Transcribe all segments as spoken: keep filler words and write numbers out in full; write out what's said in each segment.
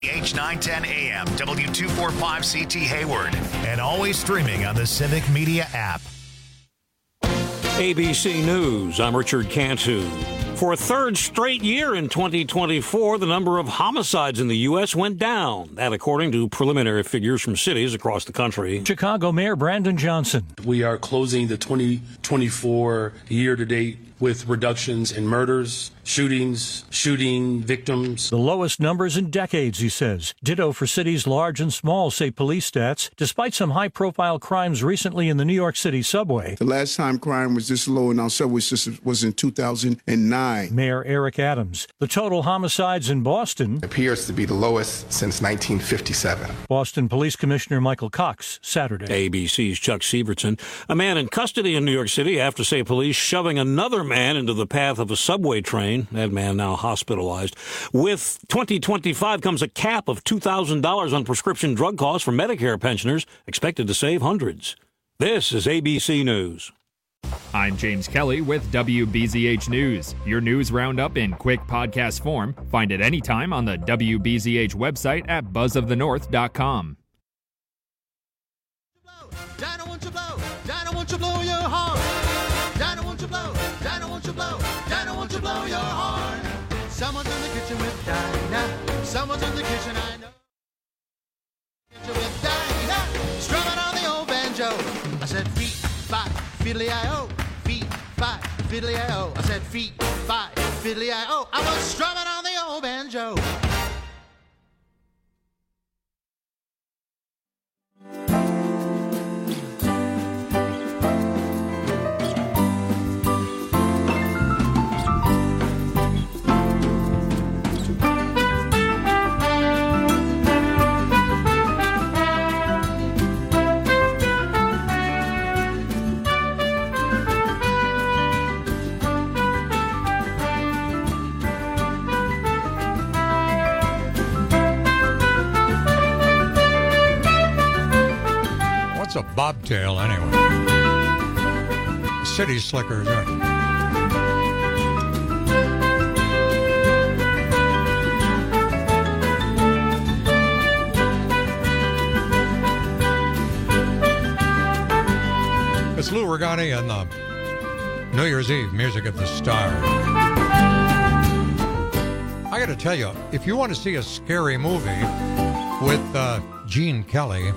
H nine ten A M, W two forty-five C T Hayward, and always streaming on the Civic Media app. A B C News, I'm Richard Cantu. For a third straight year in twenty twenty-four, the number of homicides in the U S went down. That according to preliminary figures from cities across the country. Chicago Mayor Brandon Johnson. We are closing the twenty twenty-four year to date with reductions in murders, shootings, shooting victims. The lowest numbers in decades, he says. Ditto for cities large and small, say police stats, despite some high-profile crimes recently in the New York City subway. The last time crime was this low in our subway system was in two thousand nine. Mayor Eric Adams. The total homicides in Boston appears to be the lowest since nineteen fifty-seven. Boston Police Commissioner Michael Cox, Saturday. A B C's Chuck Severson. A man in custody in New York City after, say, police shoving another man into the path of a subway train. That man now hospitalized. With twenty twenty-five comes a cap of two thousand dollars on prescription drug costs for Medicare pensioners, expected to save hundreds. This is A B C News. I'm James Kelly with W B Z H News. Your news roundup in quick podcast form. Find it anytime on the W B Z H website at buzz of the north dot com. Dinah, won't you blow? Dinah, won't you blow your horn? Dinah, won't you blow? Dinah, won't you blow? Dinah, won't you blow your horn? Someone's in the kitchen with Dinah. Someone's in the kitchen, I know. Kitchen with Dinah. Strumming on the old banjo. I said feet, five, fiddly-I-O. Feet, five, fiddly-I-O. I said feet, five, fiddly-I-O. I was strumming on the old banjo. What's a bobtail, anyway? City slickers, right? It's Lou Regani and the New Year's Eve Music of the Stars. I got to tell you, if you want to see a scary movie with uh, Gene Kelly,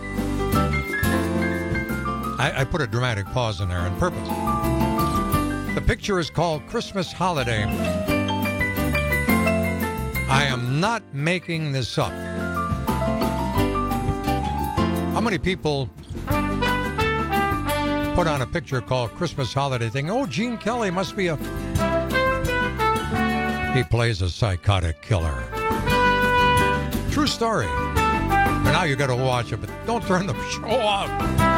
I, I put a dramatic pause in there on purpose. The picture is called Christmas Holiday. I am not making this up. How many people put on a picture called Christmas Holiday thing? Oh, Gene Kelly must be a... He plays a psychotic killer. True story. And now you got to watch it, but don't turn the show off.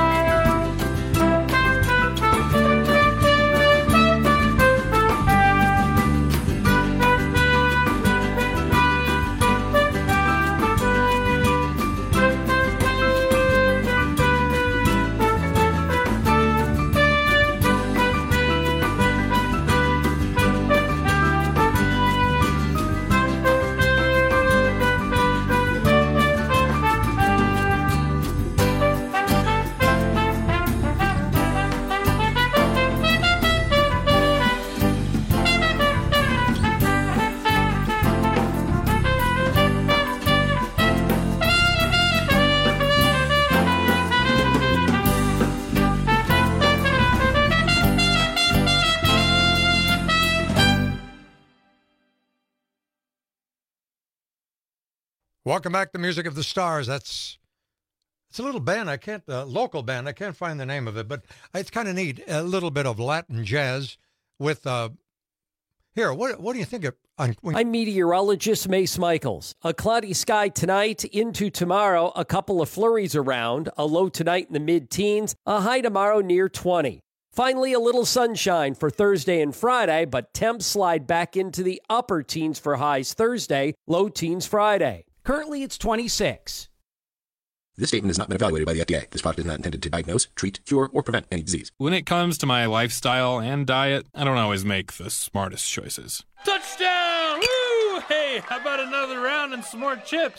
Welcome back to Music of the Stars. That's it's a little band. I can't uh, local band. I can't find the name of it, but it's kind of neat. A little bit of Latin jazz with uh. Here, what what do you think of? On, when... I'm meteorologist Mace Michaels. A cloudy sky tonight into tomorrow. A couple of flurries around. A low tonight in the mid-teens. A high tomorrow near twenty. Finally, a little sunshine for Thursday and Friday, but temps slide back into the upper teens for highs Thursday, low teens Friday. Currently, it's twenty-six. This statement has not been evaluated by the F D A. This product is not intended to diagnose, treat, cure, or prevent any disease. When it comes to my lifestyle and diet, I don't always make the smartest choices. Touchdown! Woo! Hey, how about another round and some more chips?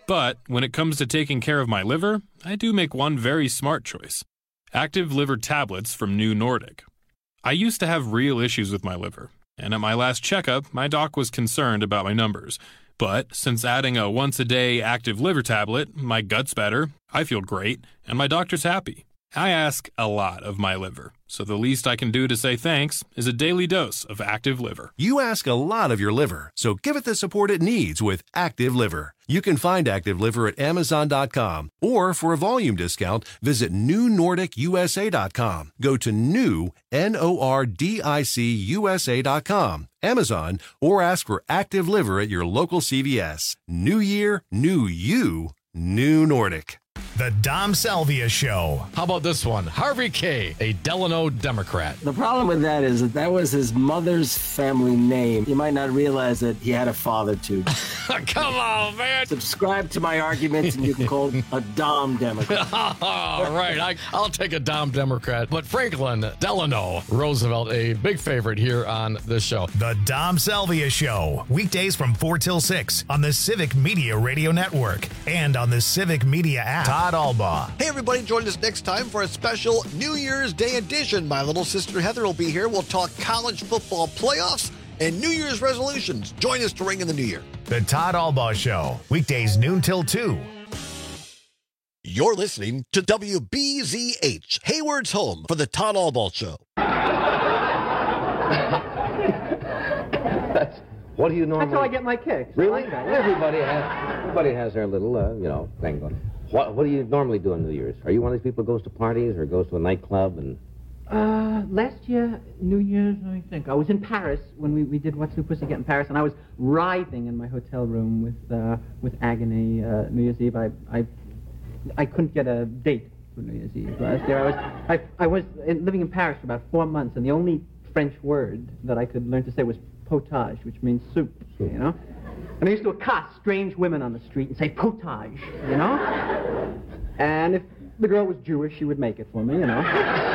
But when it comes to taking care of my liver, I do make one very smart choice. Active Liver tablets from New Nordic. I used to have real issues with my liver, and at my last checkup, my doc was concerned about my numbers. But since adding a once-a-day Active Liver tablet, my gut's better, I feel great, and my doctor's happy. I ask a lot of my liver, so the least I can do to say thanks is a daily dose of Active Liver. You ask a lot of your liver, so give it the support it needs with Active Liver. You can find Active Liver at Amazon dot com, or for a volume discount, visit New Nordic U S A dot com. Go to new, N O R D I C U S A dot com, Amazon, or ask for Active Liver at your local C V S. New year, new you, New Nordic. The Dom Salvia Show. How about this one? Harvey Kaye, a Delano Democrat. The problem with that is that that was his mother's family name. You might not realize that he had a father, too. Come on, man. Subscribe to my arguments and you can call a Dom Democrat. All right, I, I'll take a Dom Democrat. But Franklin Delano Roosevelt, a big favorite here on this show. The Dom Salvia Show. Weekdays from four till six on the Civic Media Radio Network and on the Civic Media app. Todd Albaugh. Hey, everybody, join us next time for a special New Year's Day edition. My little sister Heather will be here. We'll talk college football playoffs and New Year's resolutions. Join us to ring in the new year. The Todd Albaugh Show. Weekdays noon till two. You're listening to W B Z H, Hayward's home for the Todd Albaugh Show. That's, what do you normally... That's how I get my kicks. Really? I like that. Everybody has, everybody has their little, uh, you know, thing going. What, what do you normally do on New Year's? Are you one of these people who goes to parties or goes to a nightclub and... Uh, last year, New Year's, let me think. I was in Paris when we, we did What's New Pussycat in Paris, and I was writhing in my hotel room with uh, with agony. Uh, New Year's Eve, I, I I couldn't get a date for New Year's Eve last year. I was I, I was in, living in Paris for about four months, and the only French word that I could learn to say was potage, which means soup, you know? And I used to accost strange women on the street and say potage, you know? And if the girl was Jewish, she would make it for me, you know?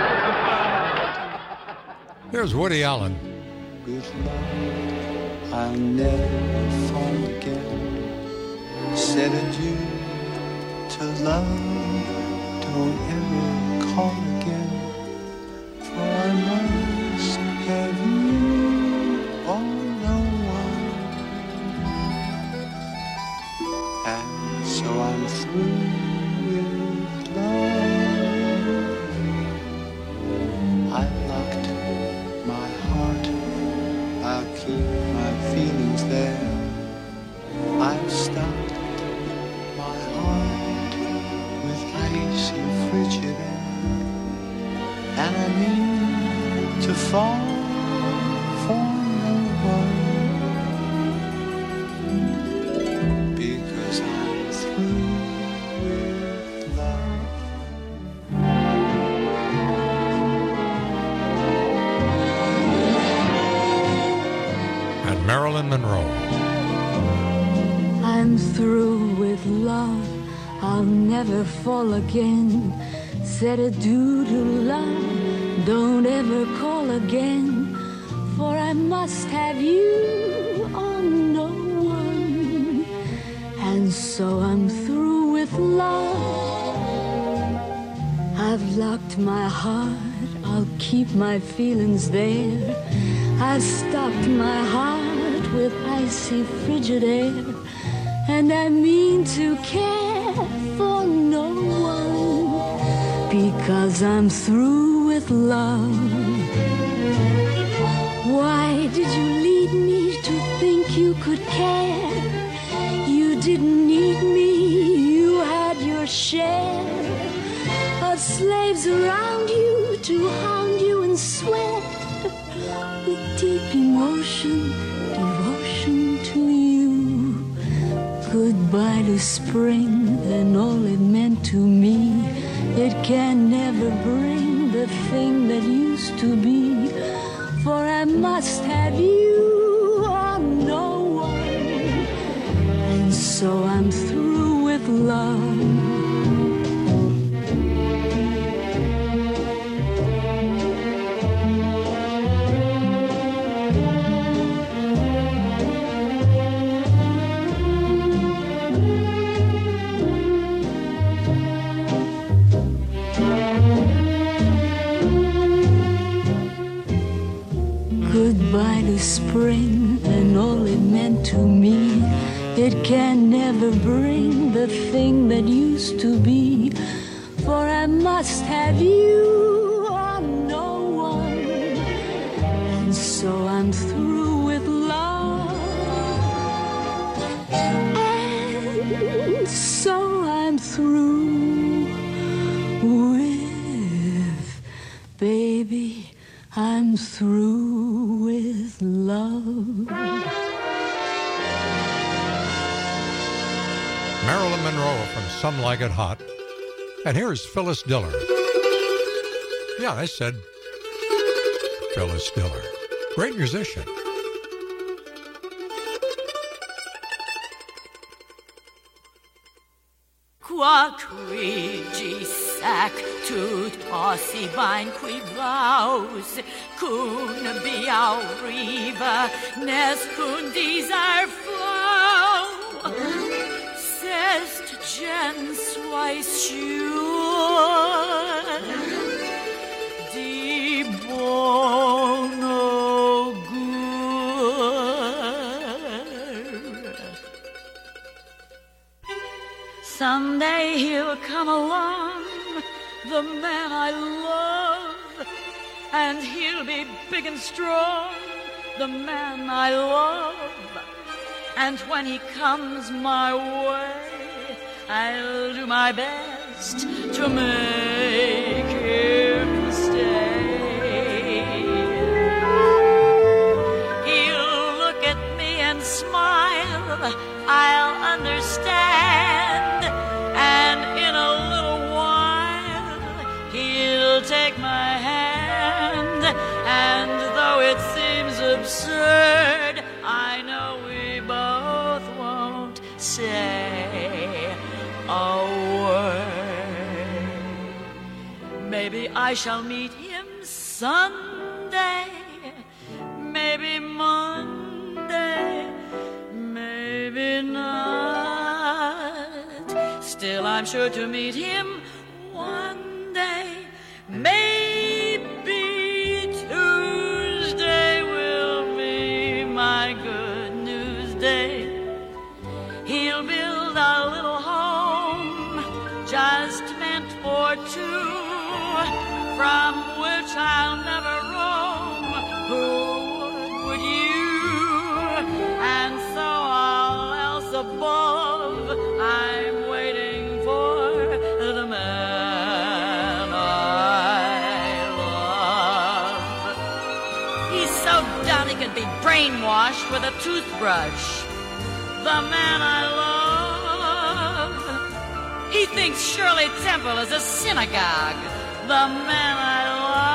Here's Woody Allen. With love, I'll never forget. Said adieu to love, don't ever call again. For I must have you or no one. And so I'm through with love. I locked my heart, I'll keep my feelings there. I've stopped my heart with ice and frigid air. And I mean to fall for no one. Because I'm through with love. And Marilyn Monroe. I'm through with love, I'll never fall again. Said adieu to love, don't ever call again. For I must have you or no one. And so I'm through with love. I've locked my heart, I'll keep my feelings there. I've stopped my heart with icy frigid air. And I mean to care for no one, because I'm through with love. Why did you lead me to think you could care? You didn't need me, you had your share of slaves around you to hound you and sweat with deep emotion, devotion to you. Goodbye to spring and all it meant to me. It can never bring the thing that used to be. For I must have you or no one. And so I'm through with love. only spring and only meant to me. It can never bring the thing that used to be. For I must have you or no one. And so I'm through with love. And so I'm through with, baby, I'm through with love. Marilyn Monroe from Some Like It Hot. And here's Phyllis Diller. Yeah, I said Phyllis Diller. Great musician. Qua crigi sac tut posi bain qui vaus, cun biau riva, nes cun desire flow. Sest gens weiss sure, di bono gur. Someday he'll come along, the man I love, and he'll be big and strong, the man I love. And when he comes my way, I'll do my best to make him stay. He'll look at me and smile, I'll understand, and in a little while he'll take my hand. And though it seems absurd, I know we both won't say a word. Maybe I shall meet him Sunday, maybe Monday, maybe not. Still I'm sure to meet him one day. Maybe Tuesday will be my good news day. He'll build a little home just meant for two, from which I'll never roam. Who would you? And so all else above, I'm waiting for the man I love. He's so dumb he could be brainwashed with a toothbrush. The man I love, he thinks Shirley Temple is a synagogue. The man I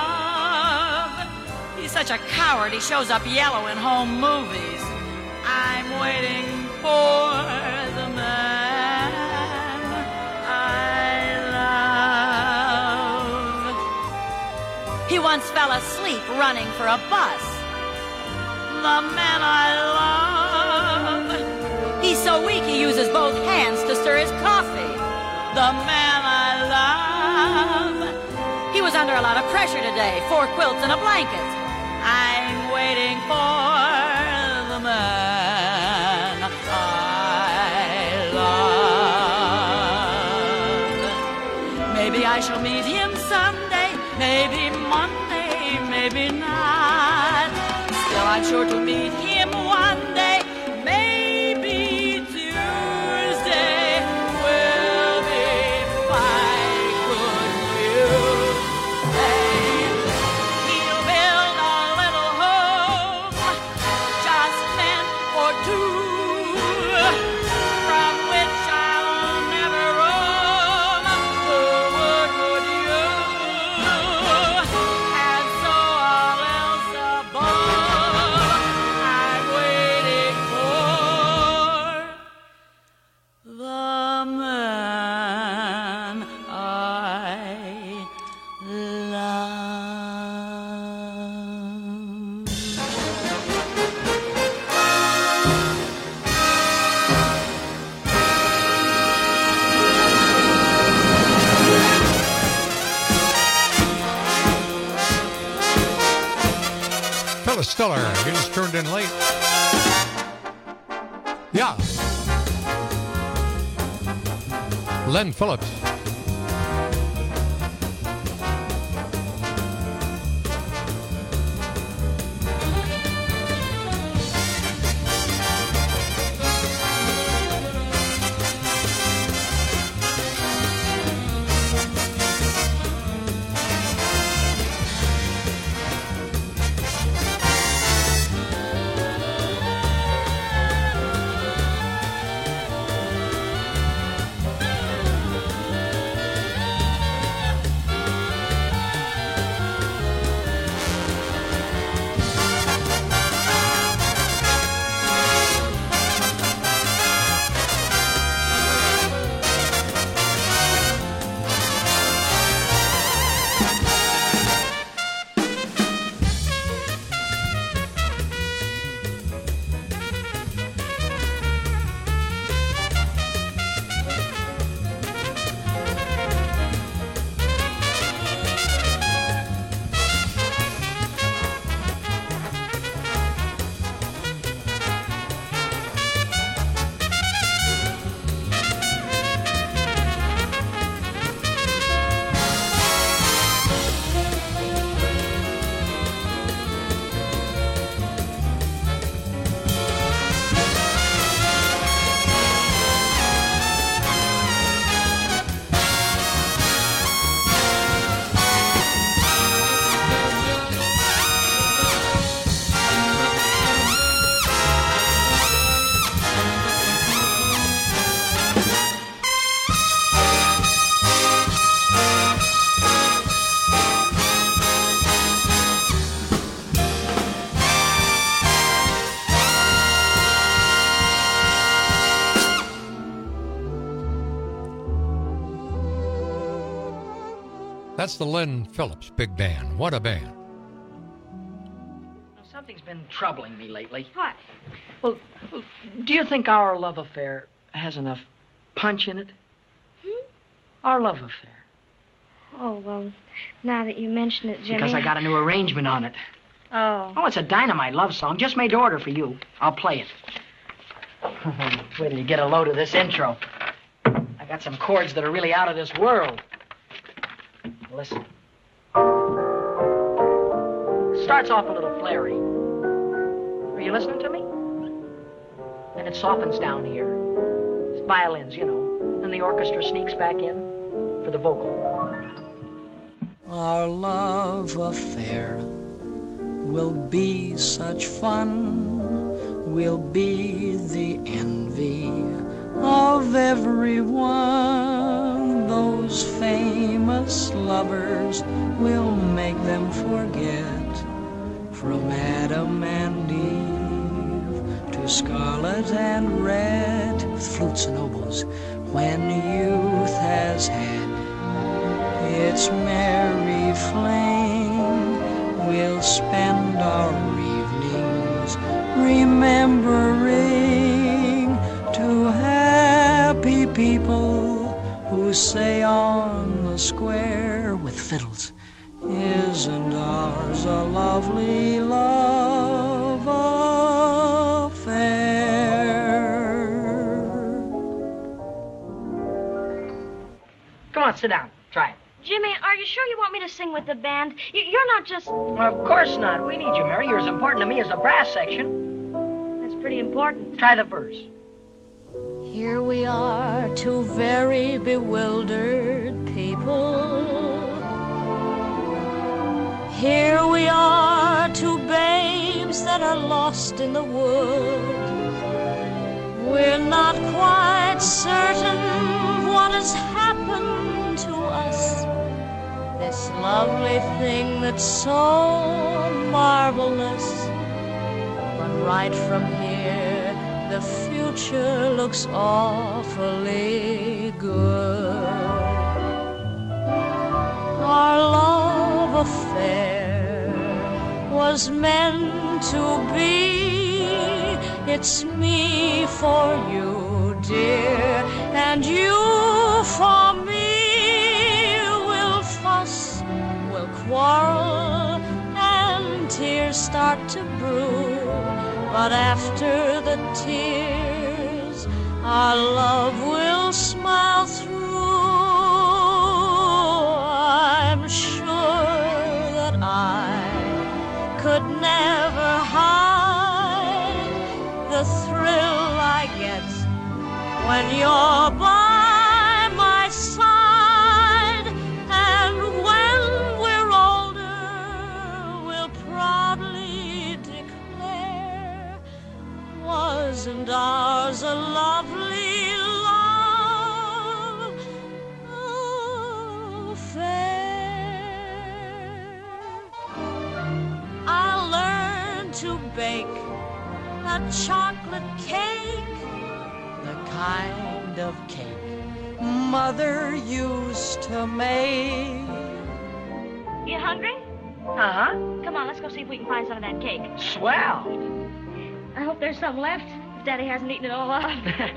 love, he's such a coward he shows up yellow in home movies. I'm waiting for the man I love. He once fell asleep running for a bus. The man I love, he's so weak he uses both hands to stir his coffee. The man I love, he was under a lot of pressure today, four quilts and a blanket. I'm waiting for the man I love. Maybe I shall meet him Sunday, maybe Monday, maybe not. Still I'm sure to meet him one day. Maybe Tuesday will be my good news day. He'll build a little home just meant for two, from which I'll never roam. Who would you? And so all else above, I Travis Stiller, he just turned in late. Yeah. Len Phillips. That's the Len Phillips Big Band. What a band. Something's been troubling me lately. What? Well, do you think our love affair has enough punch in it? Hmm? Our love affair. Oh, well, now that you mention it, Jimmy... Because I got a new arrangement on it. Oh. Oh, it's a dynamite love song. Just made to order for you. I'll play it. Wait till you get a load of this intro. I got some chords that are really out of this world. Listen. Starts off a little flary. Are you listening to me? And it softens down here. It's violins, you know. And the orchestra sneaks back in for the vocal. Our love affair will be such fun. We'll be the envy of everyone. Those famous lovers will make them forget. From Adam and Eve to scarlet and red, flutes and oboes, when youth has had its merry fling, we'll spend our evenings remembering two happy people who say on the square with fiddles, isn't ours a lovely love affair? Come on, sit down. Try it. Jimmy, are you sure you want me to sing with the band? Y- You're not just... Well, of course not. We need you, Mary. You're as important to me as the brass section. That's pretty important. Try the verse. Here we are, two very bewildered people. Here we are, two babes that are lost in the wood. We're not quite certain what has happened to us. This lovely thing that's so marvelous. But right from here, the future looks awfully good. Our love affair was meant to be. It's me for you, dear, and you for me. We'll fuss, we'll quarrel, and tears start hard to brew, but after the tears, our love will smile through. I'm sure that I could never hide the thrill I get when you're by my side. And when we're older, we'll proudly declare, wasn't ours a lovely love affair? I'll learn to bake a chocolate cake, the kind of cake Mother used to make. You hungry? Uh-huh. Come on, let's go see if we can find some of that cake. Swell. I hope there's some left, if Daddy hasn't eaten it all up.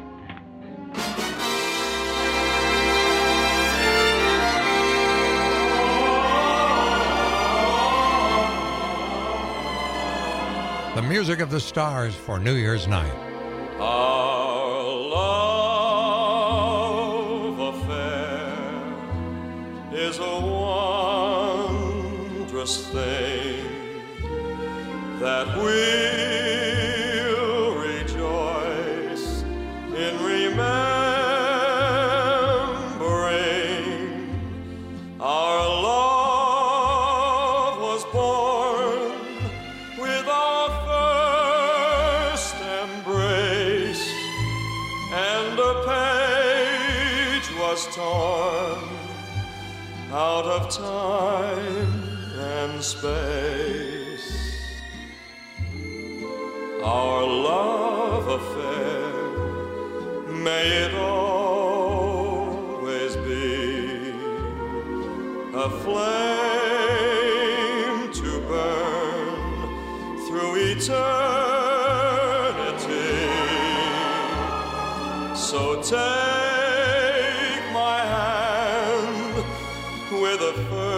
The music of the stars for New Year's night. Our love affair is a wondrous thing that we'll rejoice in remembering. Our love was born with our first embrace, and a page was torn out of time and space. Our love affair, may it always be a flame to burn through eternity. So take my hand with a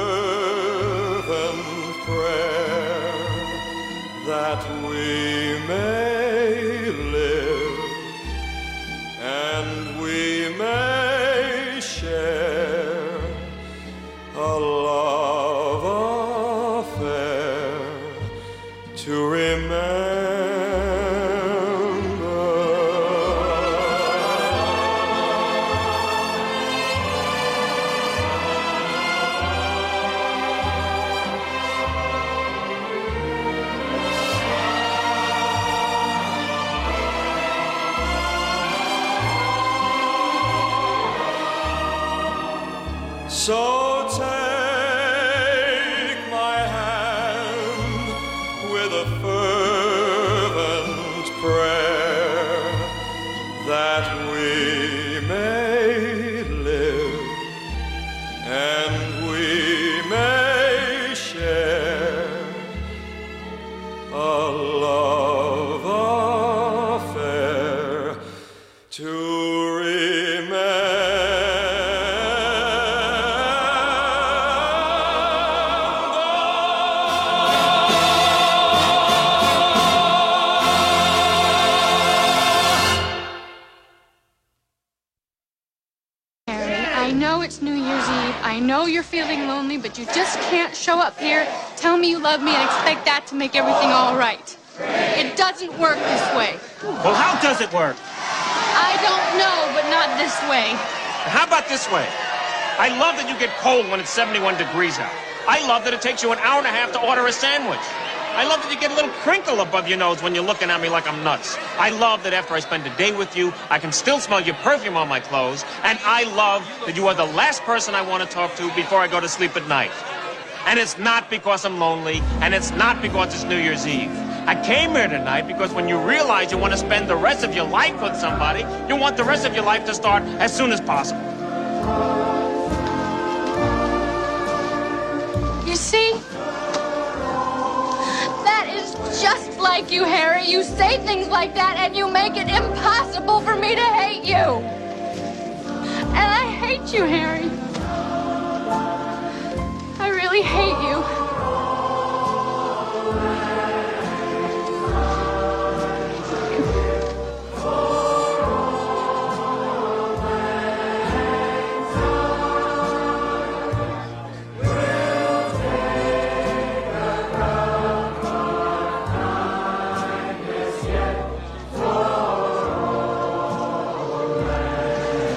fervent prayer that we may live and we may share a love affair to remember. So take my hand with a fervent prayer that we may live and we may share a love affair to I know it's New Year's Eve. I know you're feeling lonely, but you just can't show up here, tell me you love me, and expect that to make everything all right. It doesn't work this way. Well, how does it work? I don't know, but not this way. How about this way? I love that you get cold when it's seventy-one degrees out. I love that it takes you an hour and a half to order a sandwich. I love that you get a little crinkle above your nose when you're looking at me like I'm nuts. I love that after I spend a day with you, I can still smell your perfume on my clothes. And I love that you are the last person I want to talk to before I go to sleep at night. And it's not because I'm lonely, and it's not because it's New Year's Eve. I came here tonight because when you realize you want to spend the rest of your life with somebody, you want the rest of your life to start as soon as possible. You see? That is just like you, Harry. You say things like that and you make it impossible for me to hate you. And I hate you, Harry. I really hate you.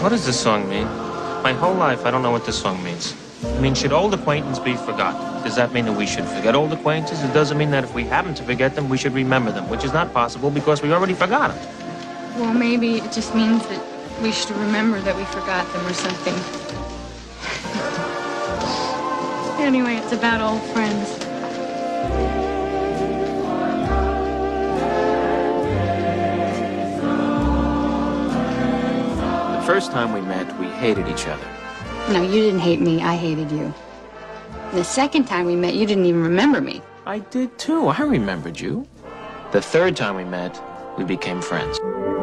What does this song mean? My whole life, I don't know what this song means. I mean, should old acquaintance be forgotten? Does that mean that we should forget old acquaintances? It doesn't mean that if we happen to forget them, we should remember them, which is not possible because we already forgot them. Well, maybe it just means that we should remember that we forgot them or something. Anyway, it's about old friends. The first time we met, we hated each other. No, you didn't hate me. I hated you. The second time we met, you didn't even remember me. I did too. I remembered you. The third time we met, we became friends.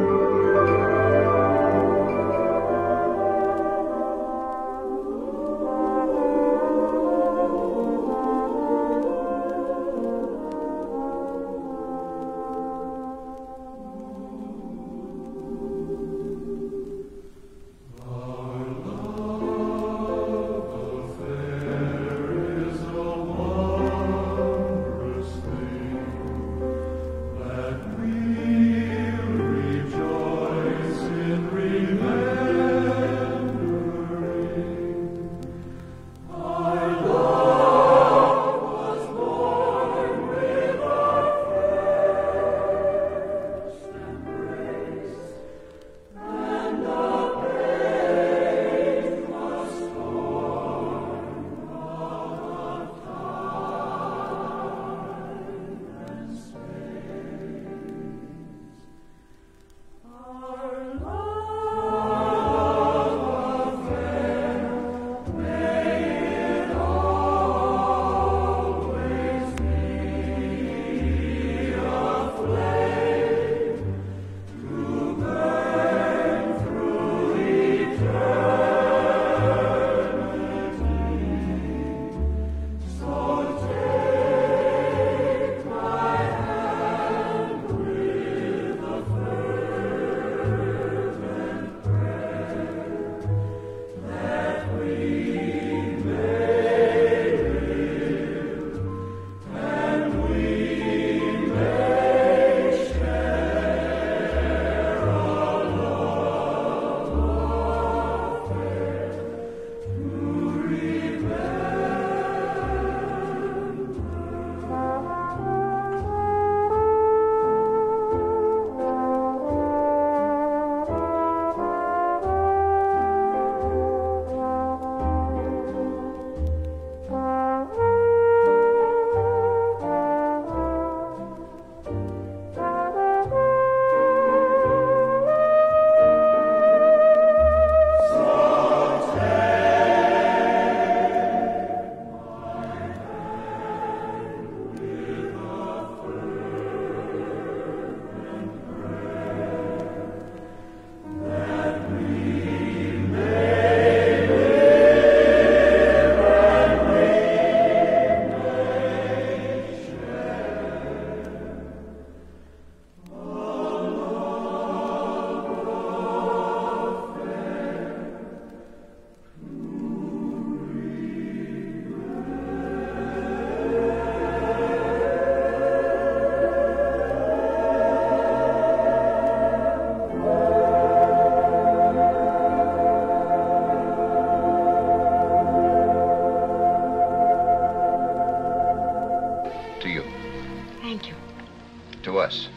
to us.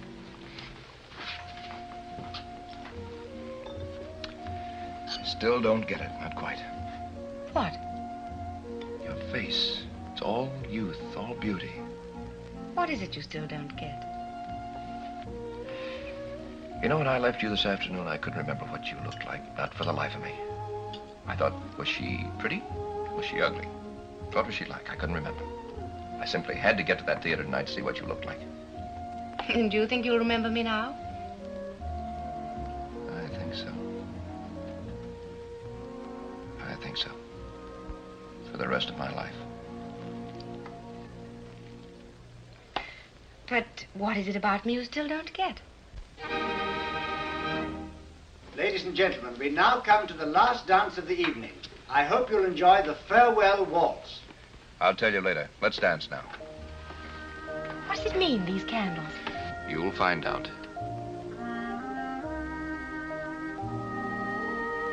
Still don't get it, not quite. What? Your face. It's all youth, all beauty. What is it you still don't get? You know, when I left you this afternoon, I couldn't remember what you looked like, not for the life of me. I thought, was she pretty? Was she ugly? What was she like? I couldn't remember. I simply had to get to that theater tonight to see what you looked like. And do you think you'll remember me now? I think so. I think so. For the rest of my life. But what is it about me you still don't get? Ladies and gentlemen, we now come to the last dance of the evening. I hope you'll enjoy the farewell waltz. I'll tell you later. Let's dance now. What does it mean, these candles? You'll find out.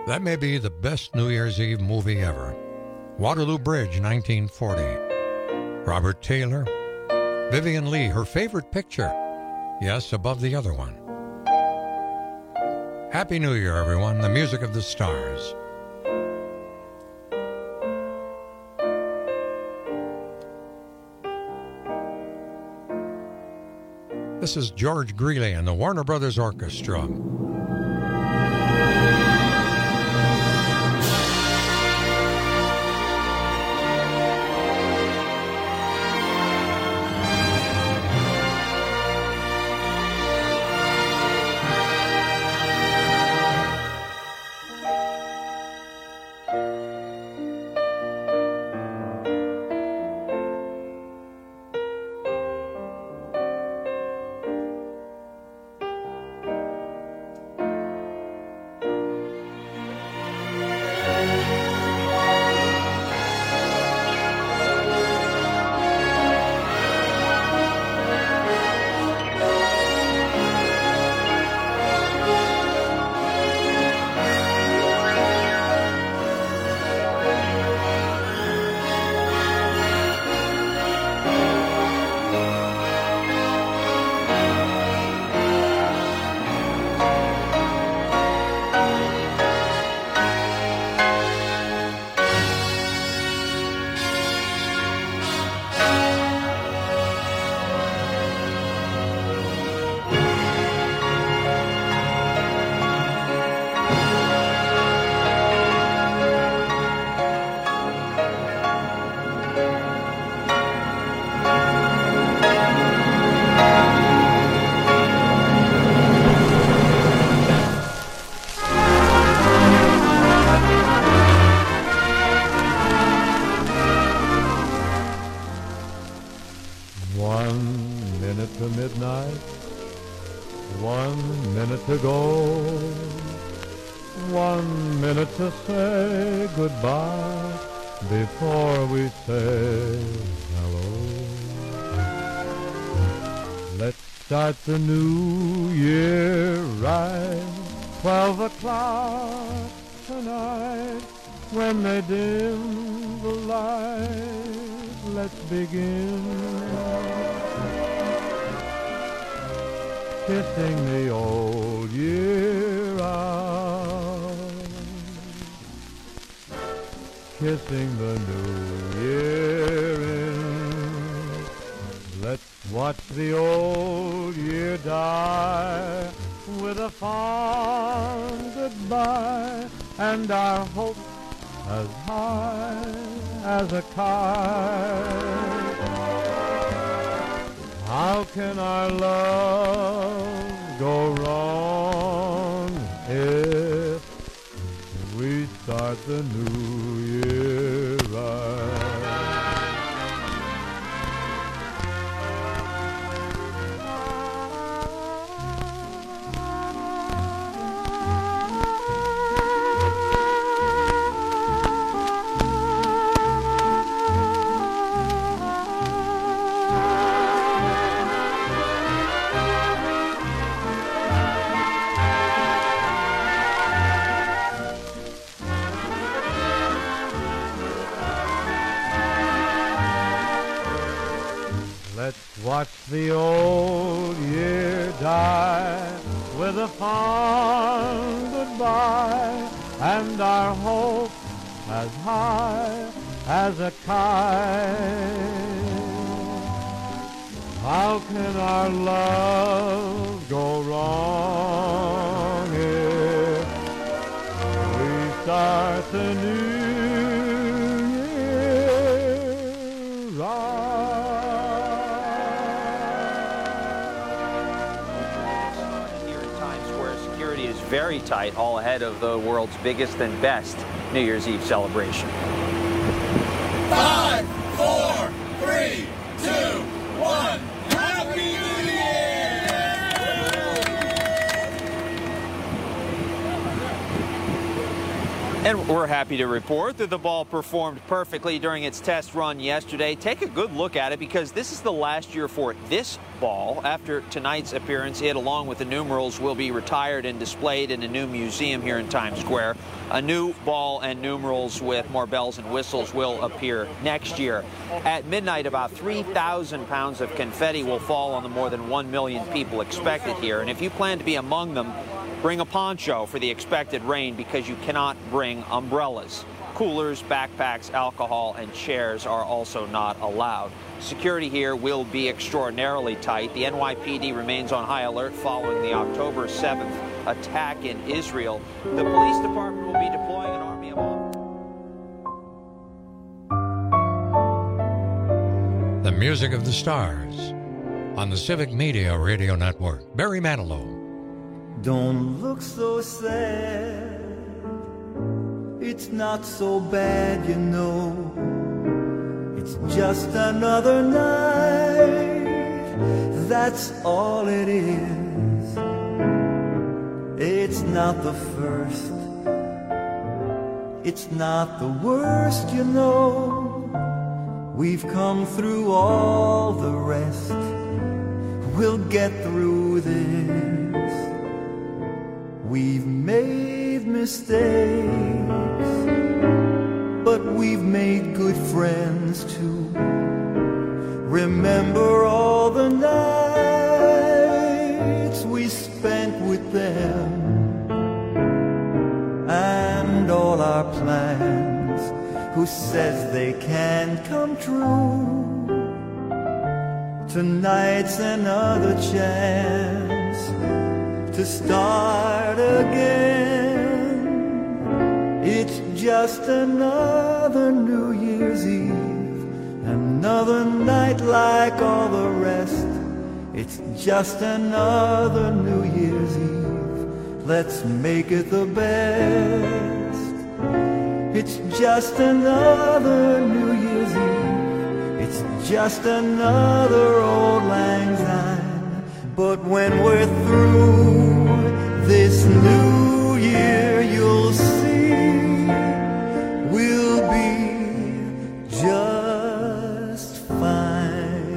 That may be the best New Year's Eve movie ever. Waterloo Bridge, nineteen forty. Robert Taylor. Vivian Leigh, her favorite picture. Yes, above the other one. Happy New Year, everyone. The music of the stars. This is George Greeley and the Warner Brothers Orchestra. To go, one minute to say goodbye before we say hello. Let's start the new year right, twelve o'clock tonight, when they dim the light, let's begin. Kissing the old year out, kissing the new year in. Let's watch the old year die with a fond goodbye, and our hope as high as a kite. How can our love go wrong if we start the new year right? Let's watch the old year die with a fond goodbye, and our hope as high as a kite. How can our love go wrong if we start the new year right? Is very tight, all ahead of the world's biggest and best New Year's Eve celebration. Five, four, three, two, one. Happy New Year! And we're happy to report that the ball performed perfectly during its test run yesterday. Take a good look at it, because this is the last year for it. This ball. After tonight's appearance, it, along with the numerals, will be retired and displayed in a new museum here in Times Square. A new ball and numerals with more bells and whistles will appear next year. At midnight, about three thousand pounds of confetti will fall on the more than one million people expected here. And if you plan to be among them, bring a poncho for the expected rain, because you cannot bring umbrellas. Coolers, backpacks, alcohol, and chairs are also not allowed. Security here will be extraordinarily tight. The N Y P D remains on high alert following the October seventh attack in Israel. The police department will be deploying an army of officers. The music of the stars on the Civic Media Radio Network. Barry Manilow. Don't look so sad. It's not so bad, you know. It's just another night. That's all it is. It's not the first. It's not the worst, you know. We've come through all the rest. We'll get through this. We've made mistakes, but we've made good friends too. Remember all the nights we spent with them, and all our plans, who says they can't come true? Tonight's another chance to start again. It's just another New Year's Eve, another night like all the rest. It's just another New Year's Eve. Let's make it the best. It's just another New Year's Eve. It's just another Auld Lang Syne. But when we're through this new year, you'll see we'll be just fine.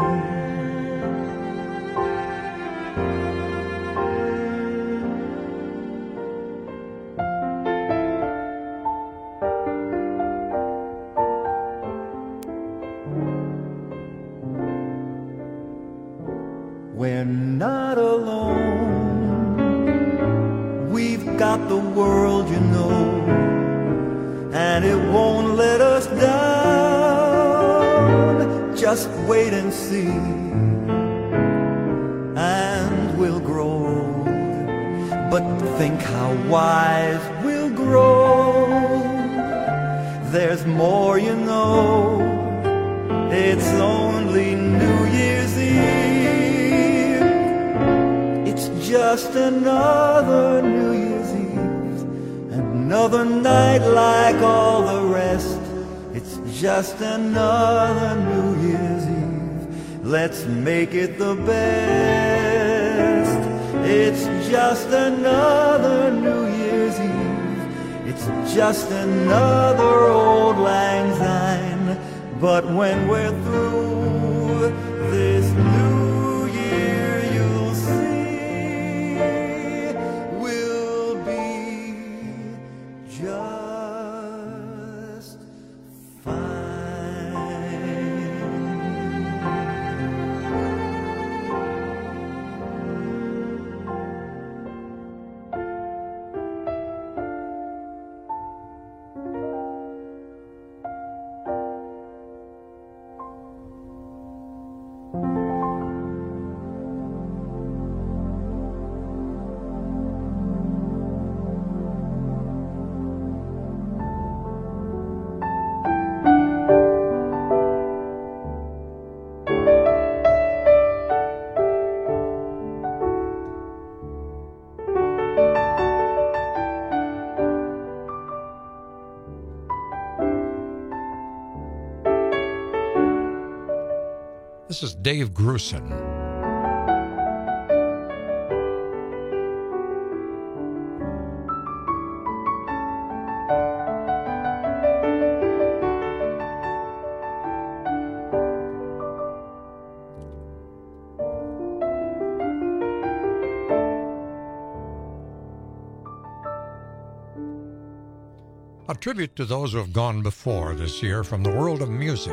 We're not alone. We've got the world, you know, and it won't let us down. Just wait and see, and we'll grow old. But think how wise we'll grow. There's more, you know. It's only New Year's Eve. It's just another New Year's Eve, another night like all the rest. It's just another New Year's Eve. Let's make it the best. It's just another New Year's Eve. It's just another Auld Lang Syne. But when we're through this new year, you'll see we'll be just This is Dave Grusin. A tribute to those who have gone before this year from the world of music.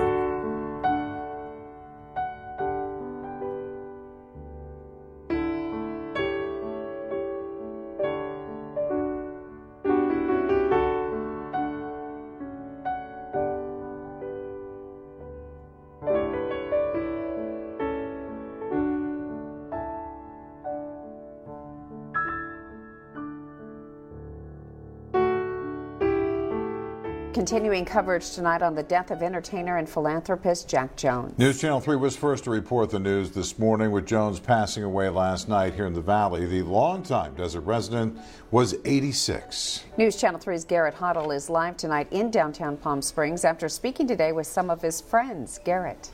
Continuing coverage tonight on the death of entertainer and philanthropist Jack Jones. News Channel three was first to report the news this morning, with Jones passing away last night here in the Valley. The longtime desert resident was eighty-six. News Channel three's Garrett Hoddle is live tonight in downtown Palm Springs after speaking today with some of his friends. Garrett.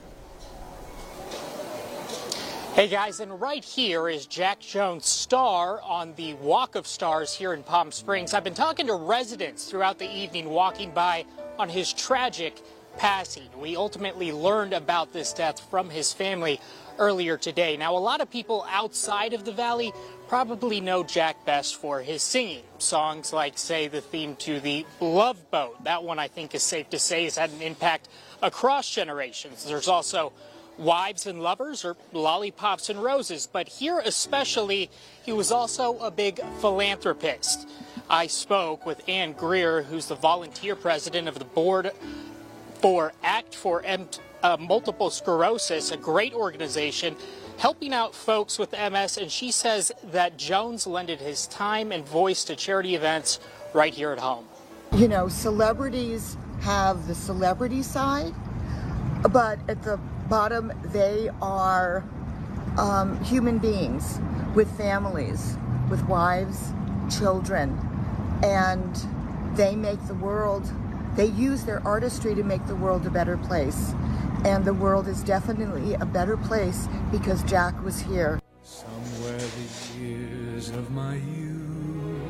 Hey guys, and right here is Jack Jones' star on the Walk of Stars here in Palm Springs. I've been talking to residents throughout the evening walking by on his tragic passing. We ultimately learned about this death from his family earlier today. Now, a lot of people outside of the Valley probably know Jack best for his singing. Songs like, say, the theme to the Love Boat. That one, I think, is safe to say has had an impact across generations. There's also Wives and Lovers, or Lollipops and Roses, but here especially, he was also a big philanthropist. I spoke with Ann Greer, who's the volunteer president of the board for Act for M- uh, Multiple Sclerosis, a great organization helping out folks with M S, and she says that Jones lended his time and voice to charity events right here at home. You know, celebrities have the celebrity side, but at the bottom, they are um, human beings with families, with wives, children, and they make the world, they use their artistry to make the world a better place. And the world is definitely a better place because Jack was here. Somewhere the years of my youth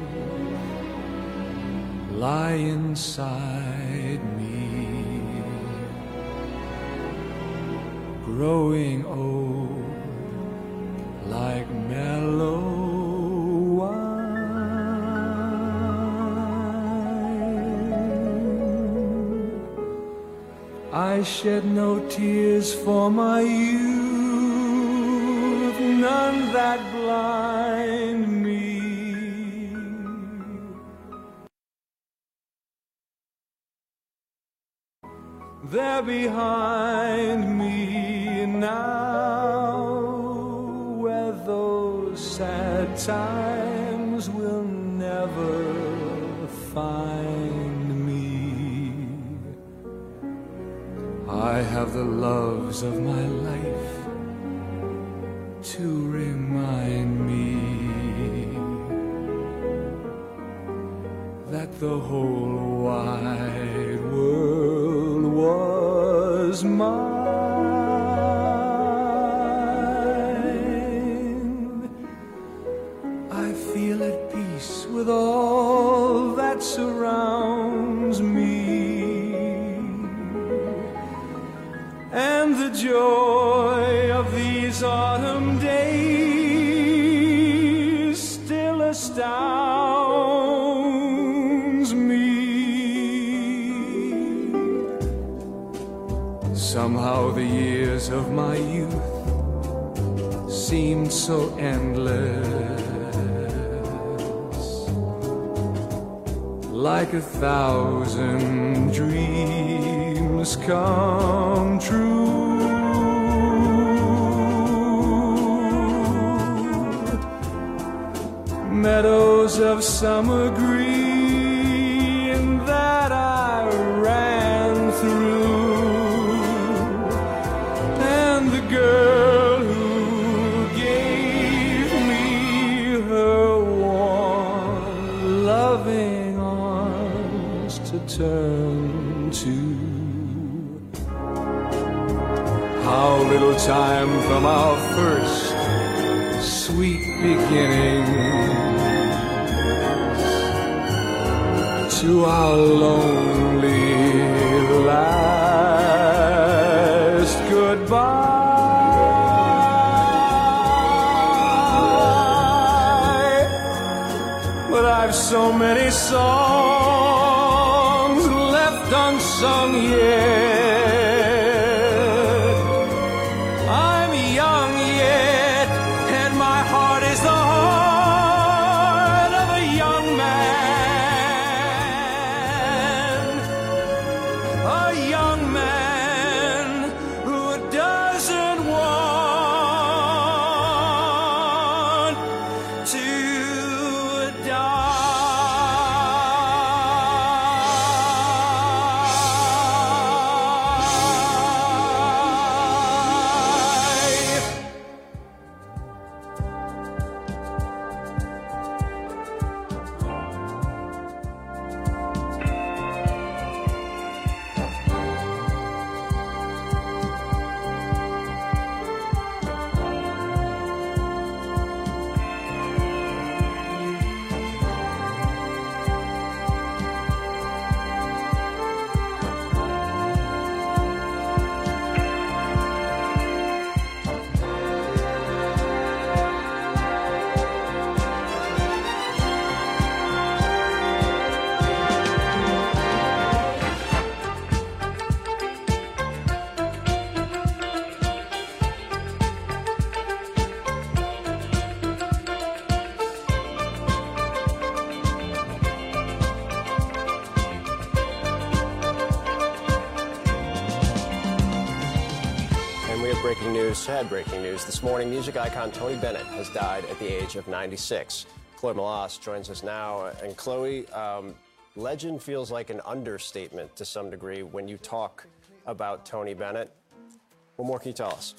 lie inside me, growing old like mellow wine. I shed no tears for my youth, none that blind me. They're behind me now, where those sad times will never find me. I have the loves of my life to remind me that the whole wide world was mine. I feel at peace with all that surrounds me, and the joy of these autumn days still astounds me. Somehow the years of my youth seemed so endless, like a thousand dreams come true. Meadows of summer green that I ran through, and the girl who gave me her warm, loving arms to turn to. How little time from our first sweet beginning to our lonely last goodbye. But I've so many songs unsung yet. I'm young yet, and my heart is the heart of a young man. A young man who doesn't want to die. Breaking news, sad breaking news. This morning, music icon Tony Bennett has died at the age of ninety-six. Chloe Melas joins us now. And Chloe, um, legend feels like an understatement to some degree when you talk about Tony Bennett. What more can you tell us?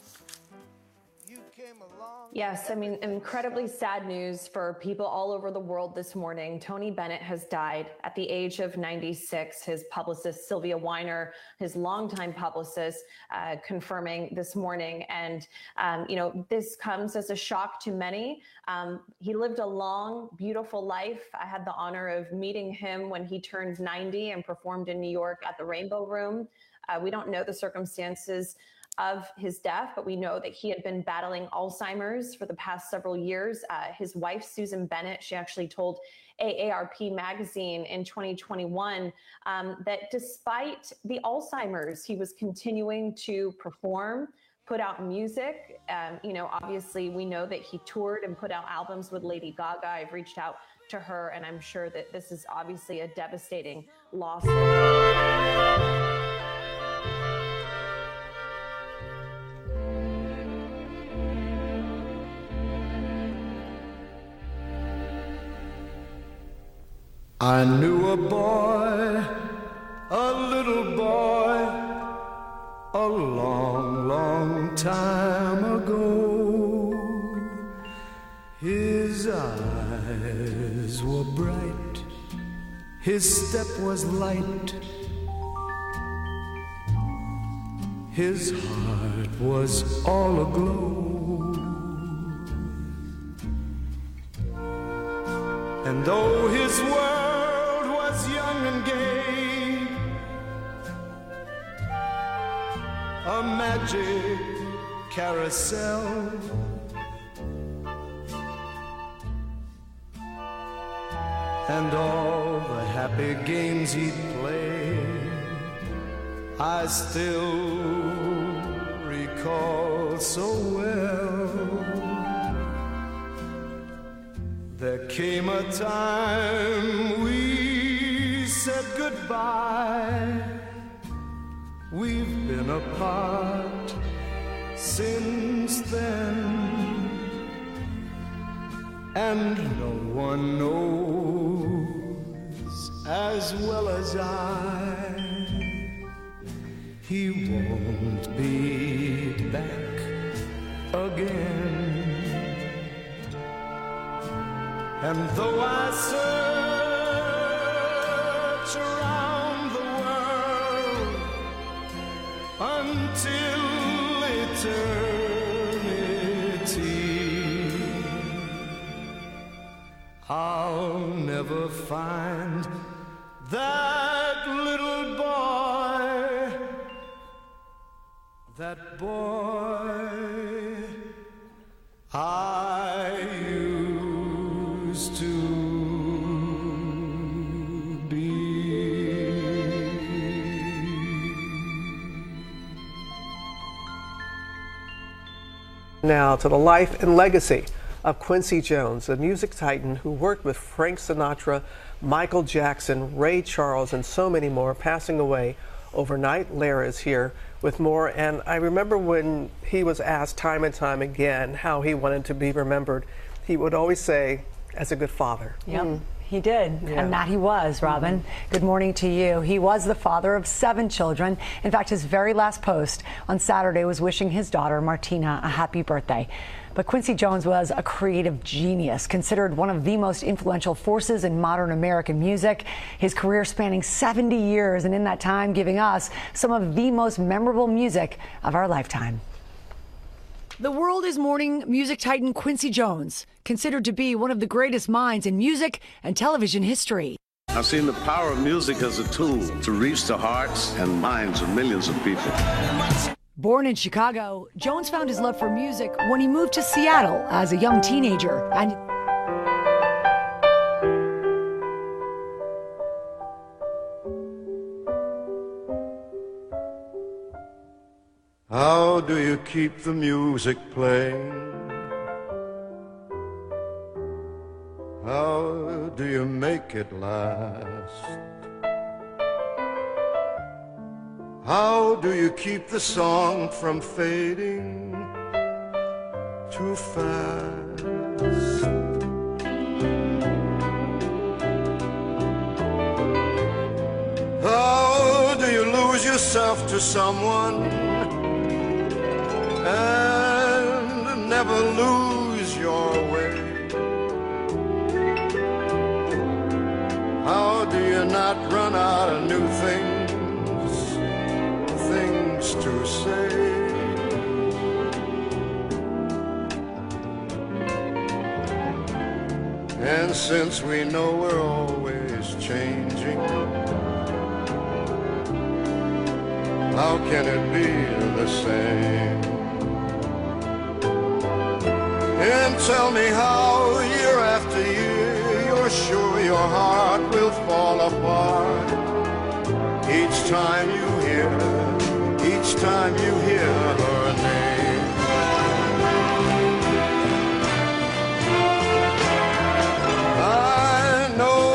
Yes, I mean, incredibly sad news for people all over the world this morning. Tony Bennett has died at the age of ninety-six. His publicist, Sylvia Weiner, his longtime publicist, uh, confirming this morning. And, um, you know, this comes as a shock to many. Um, he lived a long, beautiful life. I had the honor of meeting him when he turned ninety and performed in New York at the Rainbow Room. Uh, we don't know the circumstances of his death, but we know that he had been battling Alzheimer's for the past several years. Uh, his wife, Susan Bennett, she actually told A A R P magazine in twenty twenty-one um, that despite the Alzheimer's, he was continuing to perform, put out music. Um, you know, obviously we know that he toured and put out albums with Lady Gaga. I've reached out to her, and I'm sure that this is obviously a devastating loss. I knew a boy, a little boy, a long, long time ago. His eyes were bright, his step was light, his heart was all aglow. And though his world was young and gay, a magic carousel, and all the happy games he'd play, I still recall so well. There came a time we said goodbye. We've been apart since then, and no one knows as well as I, he won't be back again. And though I search around the world until eternity, I'll never find that little boy, that boy I used to be. Now to the life and legacy of Quincy Jones, a music titan who worked with Frank Sinatra, Michael Jackson, Ray Charles, and so many more, passing away overnight. Lara is here with more. And I remember when he was asked time and time again how he wanted to be remembered, he would always say, as a good father. Yep. Mm. He did, yeah. And that he was, Robin. Mm-hmm. Good morning to you. He was the father of seven children. In fact, his very last post on Saturday was wishing his daughter, Martina, a happy birthday. But Quincy Jones was a creative genius, considered one of the most influential forces in modern American music. His career spanning seventy years, and in that time giving us some of the most memorable music of our lifetime. The world is mourning music titan Quincy Jones, considered to be one of the greatest minds in music and television history. I've seen the power of music as a tool to reach the hearts and minds of millions of people. Born in Chicago, Jones found his love for music when he moved to Seattle as a young teenager. And how do you keep the music playing? How do you make it last? How do you keep the song from fading too fast? How do you lose yourself to someone and never lose your way? How do you not run out of new things, things to say? And since we know we're always changing, how can it be the same? And tell me how year after year you're sure your heart will fall apart each time you hear, each time you hear her name. I know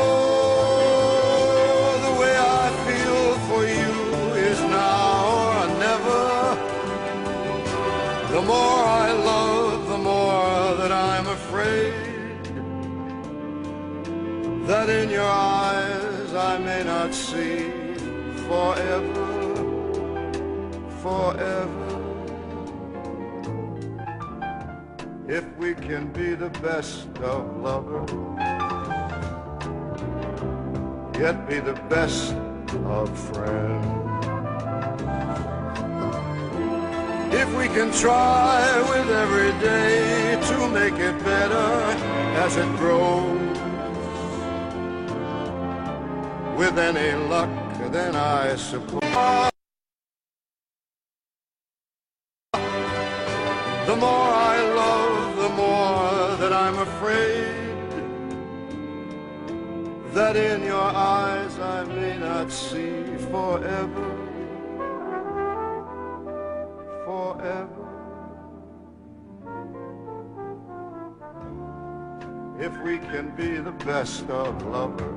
the way I feel for you is now or never. The more I love, the more that I'm afraid that in your eyes I may not see forever, forever. If we can be the best of lovers, yet be the best of friends. If we can try with every day to make it better as it grows, with any luck, then I suppose the more I love, the more that I'm afraid that in your eyes I may not see forever, forever. If we can be the best of lovers,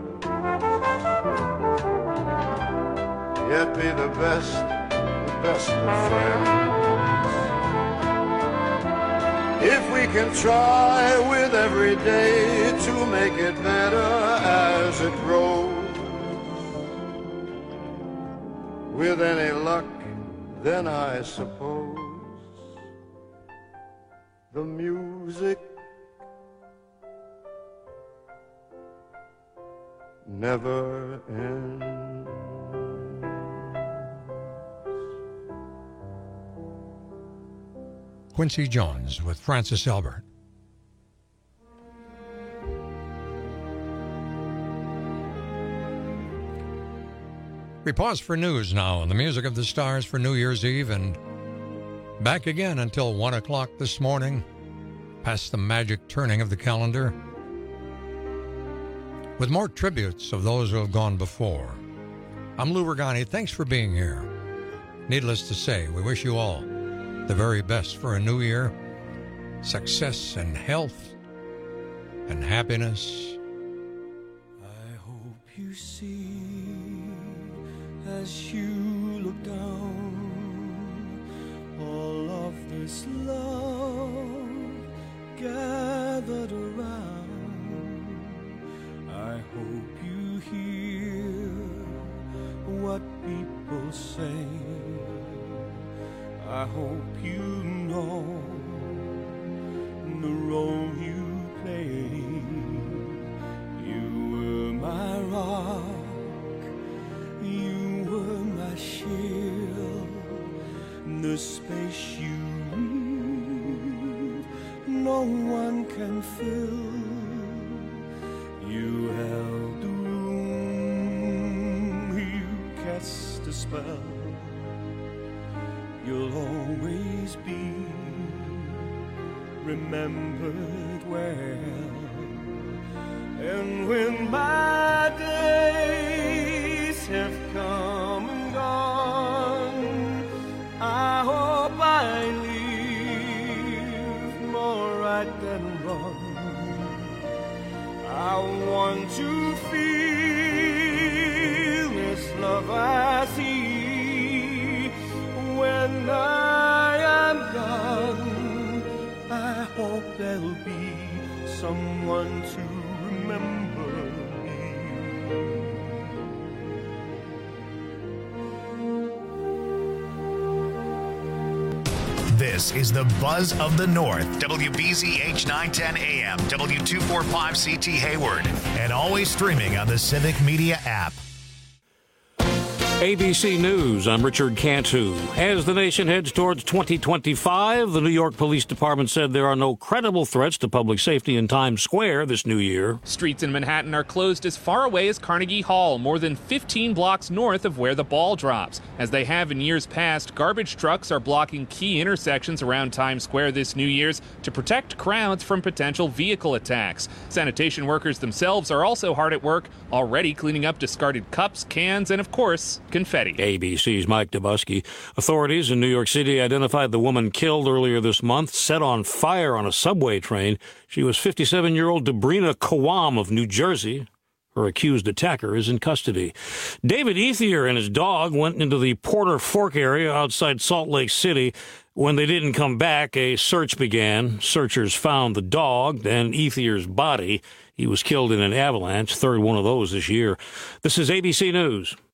yet be the best, the best of friends. If we can try with every day to make it better as it grows, with any luck, then I suppose the music never ends. Quincy Jones with Francis Albert. We pause for news now on the Music of the Stars for New Year's Eve, and back again until one o'clock this morning, past the magic turning of the calendar, with more tributes of those who have gone before. I'm Lou Regani. Thanks for being here. Needless to say, we wish you all the very best for a new year. success and health and happiness. I hope you see as you look down all of this love gathered around. I hope you hear what people say. I hope you know the role you play. You were my rock, you were my shield, the space you leave, no one can fill. You held the room, you cast a spell. You'll always be remembered well. And when my days have come and gone, I hope I live more right than wrong. I want to feel this love I see. When I am gone, I hope there'll be someone to remember me. This is the Buzz of the North. W B Z H nine ten A M, W two forty-five C T Hayward, and always streaming on the Civic Media app. A B C News, I'm Richard Cantu. As the nation heads towards twenty twenty-five, the New York Police Department said there are no credible threats to public safety in Times Square this new year. Streets in Manhattan are closed as far away as Carnegie Hall, more than fifteen blocks north of where the ball drops. As they have in years past, garbage trucks are blocking key intersections around Times Square this New Year's to protect crowds from potential vehicle attacks. Sanitation workers themselves are also hard at work, already cleaning up discarded cups, cans, and of course, confetti. A B C's Mike Dubusky. Authorities in New York City identified the woman killed earlier this month, set on fire on a subway train. She was fifty-seven-year-old Debrina Kawam of New Jersey. Her accused attacker is in custody. David Ethier and his dog went into the Porter Fork area outside Salt Lake City. When they didn't come back, a search began. Searchers found the dog and Ethier's body. He was killed in an avalanche, third one of those this year. This is A B C News.